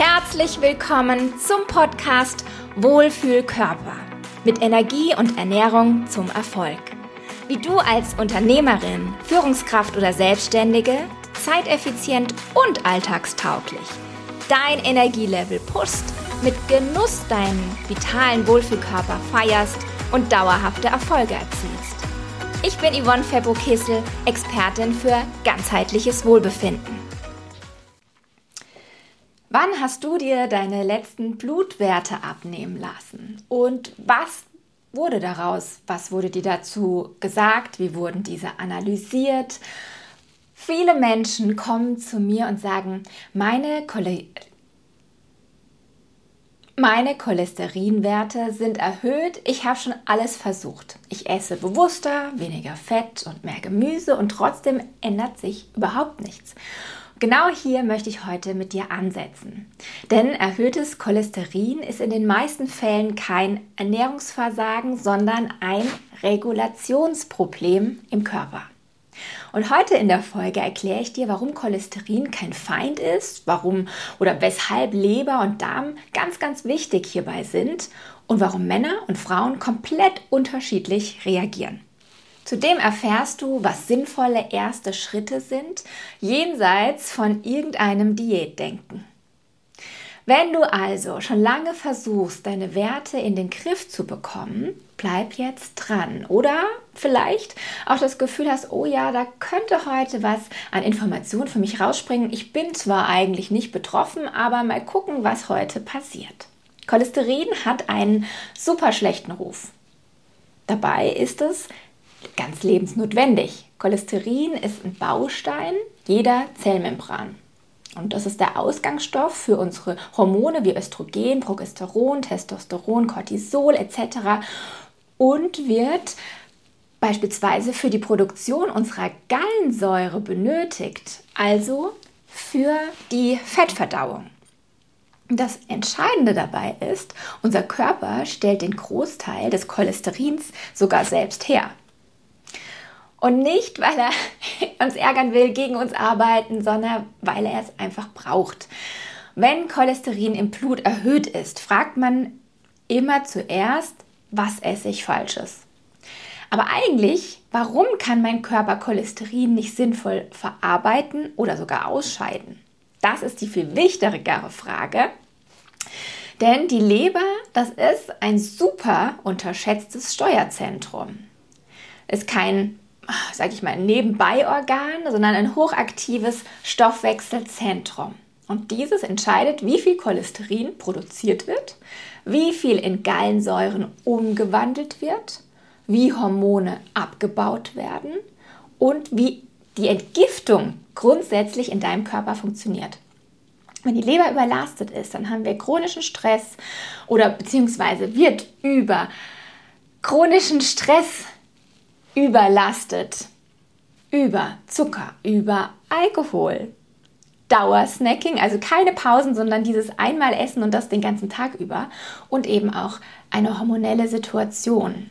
Herzlich willkommen zum Podcast Wohlfühlkörper mit Energie und Ernährung zum Erfolg. Wie du als Unternehmerin, Führungskraft oder Selbstständige zeiteffizient und alltagstauglich dein Energielevel pushst, mit Genuss deinen vitalen Wohlfühlkörper feierst und dauerhafte Erfolge erzielst. Ich bin Yvonne Febbo-Kessel, Expertin für ganzheitliches Wohlbefinden. Wann hast du dir deine letzten Blutwerte abnehmen lassen? Und was wurde daraus? Was wurde dir dazu gesagt? Wie wurden diese analysiert? Viele Menschen kommen zu mir und sagen, meine Cholesterinwerte sind erhöht, ich habe schon alles versucht. Ich esse bewusster, weniger Fett und mehr Gemüse und trotzdem ändert sich überhaupt nichts. Genau hier möchte ich heute mit dir ansetzen. Denn erhöhtes Cholesterin ist in den meisten Fällen kein Ernährungsversagen, sondern ein Regulationsproblem im Körper. Und heute in der Folge erkläre ich dir, warum Cholesterin kein Feind ist, warum oder weshalb Leber und Darm ganz, ganz wichtig hierbei sind und warum Männer und Frauen komplett unterschiedlich reagieren. Zudem erfährst du, was sinnvolle erste Schritte sind, jenseits von irgendeinem Diätdenken. Wenn du also schon lange versuchst, deine Werte in den Griff zu bekommen, bleib jetzt dran. Oder vielleicht auch das Gefühl hast, oh ja, da könnte heute was an Informationen für mich rausspringen. Ich bin zwar eigentlich nicht betroffen, aber mal gucken, was heute passiert. Cholesterin hat einen super schlechten Ruf. Dabei ist es ganz lebensnotwendig. Cholesterin ist ein Baustein jeder Zellmembran. Und das ist der Ausgangsstoff für unsere Hormone wie Östrogen, Progesteron, Testosteron, Cortisol etc. und wird beispielsweise für die Produktion unserer Gallensäure benötigt, also für die Fettverdauung. Das Entscheidende dabei ist, unser Körper stellt den Großteil des Cholesterins sogar selbst her. Und nicht, weil er uns ärgern will, gegen uns arbeiten, sondern weil er es einfach braucht. Wenn Cholesterin im Blut erhöht ist, fragt man immer zuerst, was esse ich Falsches? Aber eigentlich, warum kann mein Körper Cholesterin nicht sinnvoll verarbeiten oder sogar ausscheiden? Das ist die viel wichtigere Frage. Denn die Leber, das ist ein super unterschätztes Steuerzentrum. Ist kein Nebenbeiorgan, sondern ein hochaktives Stoffwechselzentrum. Und dieses entscheidet, wie viel Cholesterin produziert wird, wie viel in Gallensäuren umgewandelt wird, wie Hormone abgebaut werden und wie die Entgiftung grundsätzlich in deinem Körper funktioniert. Wenn die Leber überlastet ist, dann haben wir chronischen Stress oder beziehungsweise wird über chronischen Stress überlastet, über Zucker, über Alkohol, Dauersnacking, also keine Pausen, sondern dieses einmal Essen und das den ganzen Tag über und eben auch eine hormonelle Situation.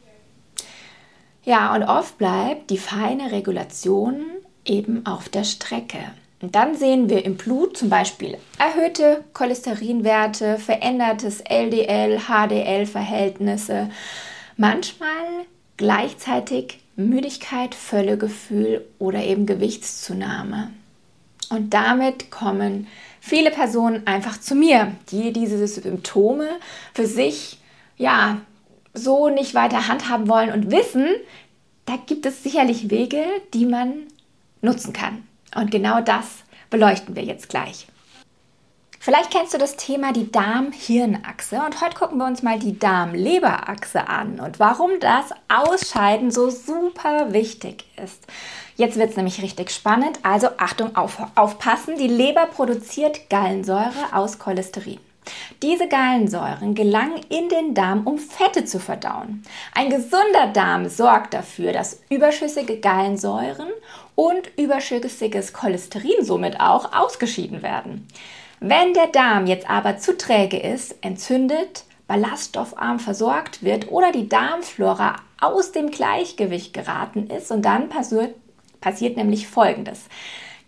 Ja, und oft bleibt die feine Regulation eben auf der Strecke. Und dann sehen wir im Blut zum Beispiel erhöhte Cholesterinwerte, verändertes LDL, HDL-Verhältnisse, manchmal gleichzeitig Müdigkeit, Völlegefühl oder eben Gewichtszunahme. Und damit kommen viele Personen einfach zu mir, die diese Symptome für sich so nicht weiter handhaben wollen und wissen, da gibt es sicherlich Wege, die man nutzen kann. Und genau das beleuchten wir jetzt gleich. Vielleicht kennst du das Thema die Darm-Hirn-Achse und heute gucken wir uns mal die Darm-Leber-Achse an und warum das Ausscheiden so super wichtig ist. Jetzt wird es nämlich richtig spannend, also Achtung, aufpassen, die Leber produziert Gallensäure aus Cholesterin. Diese Gallensäuren gelangen in den Darm, um Fette zu verdauen. Ein gesunder Darm sorgt dafür, dass überschüssige Gallensäuren und überschüssiges Cholesterin somit auch ausgeschieden werden. Wenn der Darm jetzt aber zu träge ist, entzündet, ballaststoffarm versorgt wird oder die Darmflora aus dem Gleichgewicht geraten ist und dann passiert nämlich Folgendes.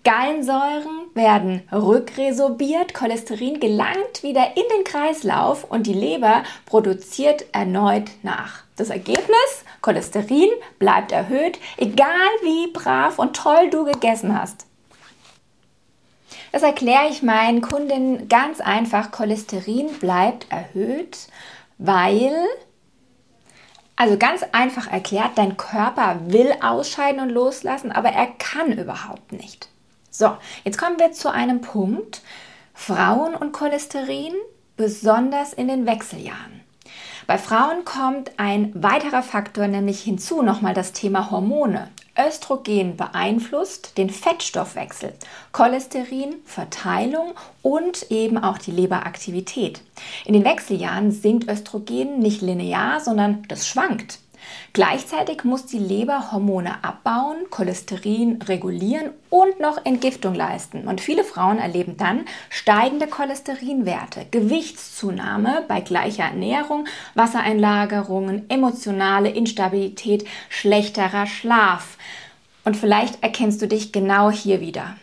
Gallensäuren werden rückresorbiert, Cholesterin gelangt wieder in den Kreislauf und die Leber produziert erneut nach. Das Ergebnis: Cholesterin bleibt erhöht, egal wie brav und toll du gegessen hast. Das erkläre ich meinen Kundinnen ganz einfach. Cholesterin bleibt erhöht, weil, also ganz einfach erklärt, dein Körper will ausscheiden und loslassen, aber er kann überhaupt nicht. So, jetzt kommen wir zu einem Punkt. Frauen und Cholesterin, besonders in den Wechseljahren. Bei Frauen kommt ein weiterer Faktor nämlich hinzu, nochmal das Thema Hormone. Östrogen beeinflusst den Fettstoffwechsel, Cholesterin, Verteilung und eben auch die Leberaktivität. In den Wechseljahren sinkt Östrogen nicht linear, sondern das schwankt. Gleichzeitig muss die Leber Hormone abbauen, Cholesterin regulieren und noch Entgiftung leisten. Und viele Frauen erleben dann steigende Cholesterinwerte, Gewichtszunahme bei gleicher Ernährung, Wassereinlagerungen, emotionale Instabilität, schlechterer Schlaf. Und vielleicht erkennst du dich genau hier wieder.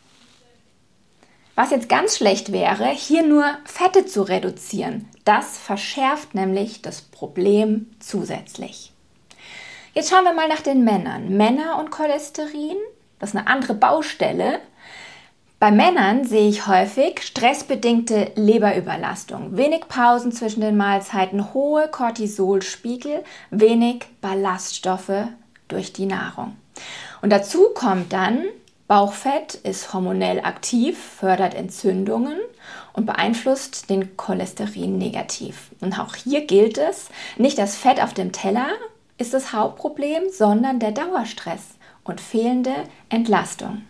Was jetzt ganz schlecht wäre, hier nur Fette zu reduzieren. Das verschärft nämlich das Problem zusätzlich. Jetzt schauen wir mal nach den Männern. Männer und Cholesterin, das ist eine andere Baustelle. Bei Männern sehe ich häufig stressbedingte Leberüberlastung, wenig Pausen zwischen den Mahlzeiten, hohe Cortisolspiegel, wenig Ballaststoffe durch die Nahrung. Und dazu kommt dann, Bauchfett ist hormonell aktiv, fördert Entzündungen und beeinflusst den Cholesterin negativ. Und auch hier gilt es, nicht das Fett auf dem Teller ist das Hauptproblem, sondern der Dauerstress und fehlende Entlastung.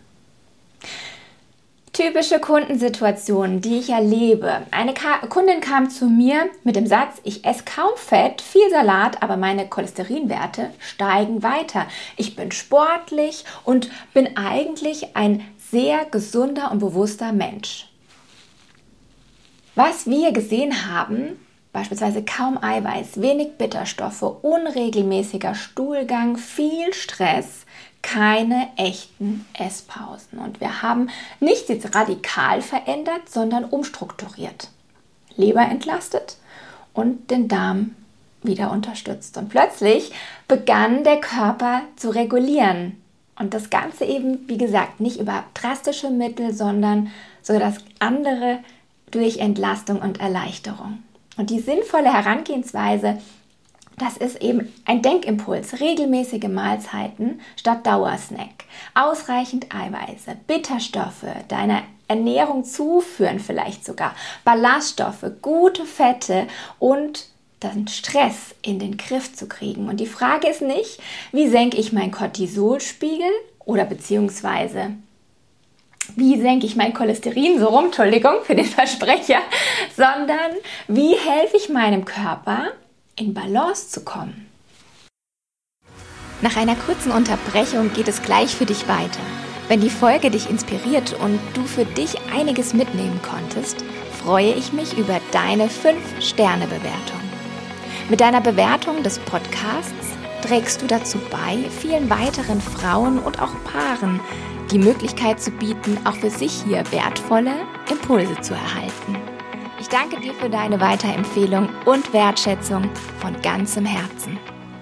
Typische Kundensituationen, die ich erlebe. Eine Kundin kam zu mir mit dem Satz: Ich esse kaum Fett, viel Salat, aber meine Cholesterinwerte steigen weiter. Ich bin sportlich und bin eigentlich ein sehr gesunder und bewusster Mensch. Was wir gesehen haben, beispielsweise kaum Eiweiß, wenig Bitterstoffe, unregelmäßiger Stuhlgang, viel Stress, keine echten Esspausen. Und wir haben nichts jetzt radikal verändert, sondern umstrukturiert. Leber entlastet und den Darm wieder unterstützt. Und plötzlich begann der Körper zu regulieren. Und das Ganze eben, wie gesagt, nicht über drastische Mittel, sondern so das andere durch Entlastung und Erleichterung. Und die sinnvolle Herangehensweise, das ist eben ein Denkimpuls, regelmäßige Mahlzeiten statt Dauersnack, ausreichend Eiweiße, Bitterstoffe, deiner Ernährung zuführen vielleicht sogar, Ballaststoffe, gute Fette und den Stress in den Griff zu kriegen. Und die Frage ist nicht, wie senke ich meinen Cortisolspiegel oder beziehungsweise wie senke ich mein Cholesterin, so rum, Entschuldigung für den Versprecher, sondern wie helfe ich meinem Körper, in Balance zu kommen. Nach einer kurzen Unterbrechung geht es gleich für dich weiter. Wenn die Folge dich inspiriert und du für dich einiges mitnehmen konntest, freue ich mich über deine 5-Sterne-Bewertung. Mit deiner Bewertung des Podcasts trägst du dazu bei, vielen weiteren Frauen und auch Paaren die Möglichkeit zu bieten, auch für sich hier wertvolle Impulse zu erhalten. Ich danke dir für deine Weiterempfehlung und Wertschätzung von ganzem Herzen.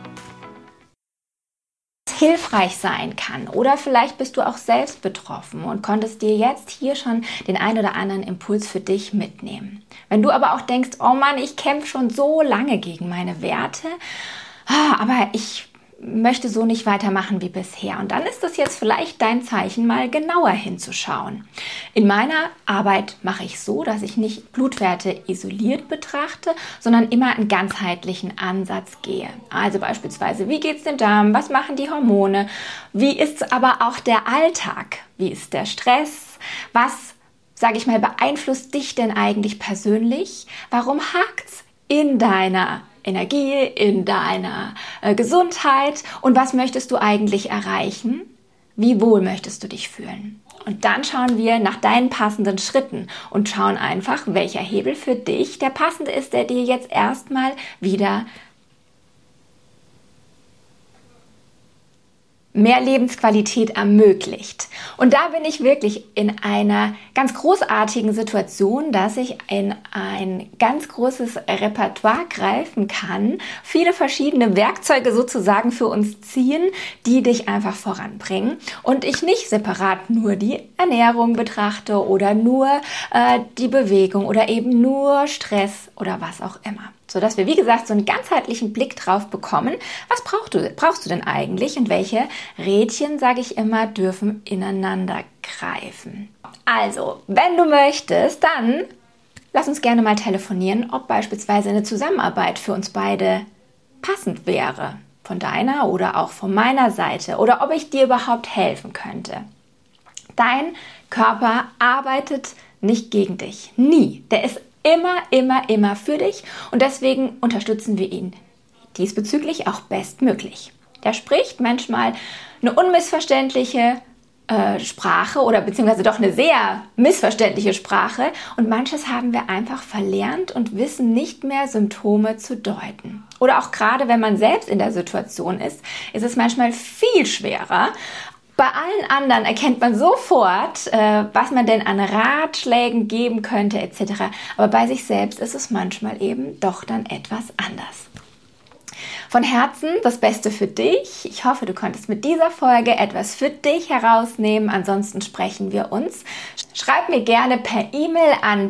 Hilfreich sein kann oder vielleicht bist du auch selbst betroffen und konntest dir jetzt hier schon den ein oder anderen Impuls für dich mitnehmen. Wenn du aber auch denkst, oh Mann, ich kämpfe schon so lange gegen meine Werte, aber ich möchte so nicht weitermachen wie bisher. Und dann ist das jetzt vielleicht dein Zeichen, mal genauer hinzuschauen. In meiner Arbeit mache ich so, dass ich nicht Blutwerte isoliert betrachte, sondern immer einen ganzheitlichen Ansatz gehe. Also beispielsweise, wie geht es dem Darm? Was machen die Hormone? Wie ist aber auch der Alltag? Wie ist der Stress? Was, sage ich mal, beeinflusst dich denn eigentlich persönlich? Warum hakt's in deiner Energie, in deiner Gesundheit und was möchtest du eigentlich erreichen? Wie wohl möchtest du dich fühlen? Und dann schauen wir nach deinen passenden Schritten und schauen einfach, welcher Hebel für dich der passende ist, der dir jetzt erstmal wieder mehr Lebensqualität ermöglicht. Und da bin ich wirklich in einer ganz großartigen Situation, dass ich in ein ganz großes Repertoire greifen kann, viele verschiedene Werkzeuge sozusagen für uns ziehen, die dich einfach voranbringen und ich nicht separat nur die Ernährung betrachte oder nur die Bewegung oder eben nur Stress oder was auch immer. Sodass wir, wie gesagt, so einen ganzheitlichen Blick drauf bekommen, was brauchst du denn eigentlich und welche Rädchen, sage ich immer, dürfen ineinander greifen. Also, wenn du möchtest, dann lass uns gerne mal telefonieren, ob beispielsweise eine Zusammenarbeit für uns beide passend wäre, von deiner oder auch von meiner Seite, oder ob ich dir überhaupt helfen könnte. Dein Körper arbeitet nicht gegen dich, nie. Der ist immer für dich und deswegen unterstützen wir ihn diesbezüglich auch bestmöglich. Der spricht manchmal eine unmissverständliche Sprache oder beziehungsweise doch eine sehr missverständliche Sprache und manches haben wir einfach verlernt und wissen nicht mehr, Symptome zu deuten. Oder auch gerade, wenn man selbst in der Situation ist, ist es manchmal viel schwerer. Bei allen anderen erkennt man sofort, was man denn an Ratschlägen geben könnte etc. Aber bei sich selbst ist es manchmal eben doch dann etwas anders. Von Herzen das Beste für dich. Ich hoffe, du konntest mit dieser Folge etwas für dich herausnehmen. Ansonsten sprechen wir uns. Schreib mir gerne per E-Mail an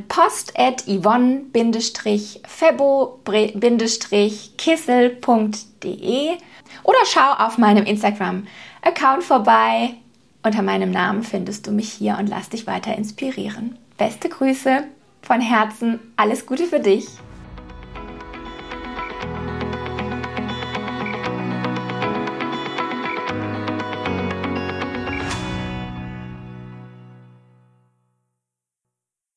post@yvonne-kissel.de oder schau auf meinem Instagram-Account vorbei. Unter meinem Namen findest du mich hier und lass dich weiter inspirieren. Beste Grüße von Herzen. Alles Gute für dich.